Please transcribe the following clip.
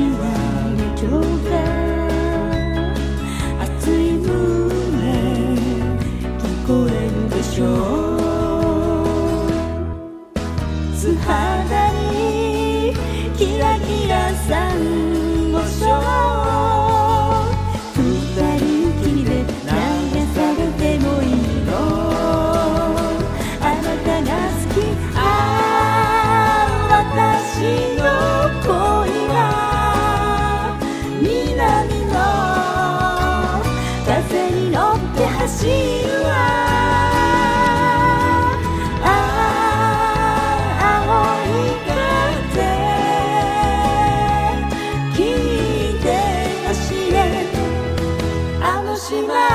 は旅情が熱い胸聞こえるでしょう。素肌にキラキラサンゴ礁、二人きりで流されてもいいの。あなたが好き、私の恋は南の風に乗って走るわ。青い風聞いて走れ、あの島